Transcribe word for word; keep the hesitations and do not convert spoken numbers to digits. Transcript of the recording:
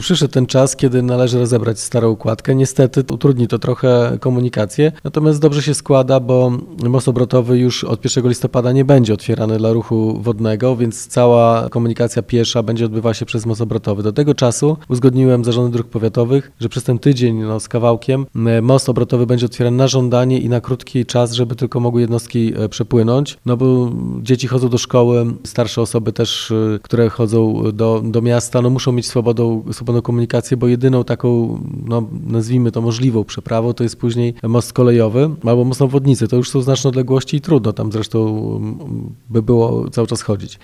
Przyszedł ten czas, kiedy należy rozebrać starą układkę. Niestety utrudni to trochę komunikację, natomiast dobrze się składa, bo most obrotowy już od pierwszego listopada nie będzie otwierany dla ruchu wodnego, więc cała komunikacja piesza będzie odbywała się przez most obrotowy. Do tego czasu uzgodniłem z Zarządem Dróg Powiatowych, że przez ten tydzień no, z kawałkiem most obrotowy będzie otwierany na żądanie i na krótki czas, żeby tylko mogły jednostki przepłynąć, no bo dzieci chodzą do szkoły, starsze osoby też, które chodzą do, do miasta, no muszą mieć swobodą, swobodną komunikację, bo jedyną taką, no nazwijmy to możliwą przeprawą, to jest później most kolejowy albo most na obwodnicy. To już są znaczne odległości i trudno tam zresztą by było cały czas chodzić.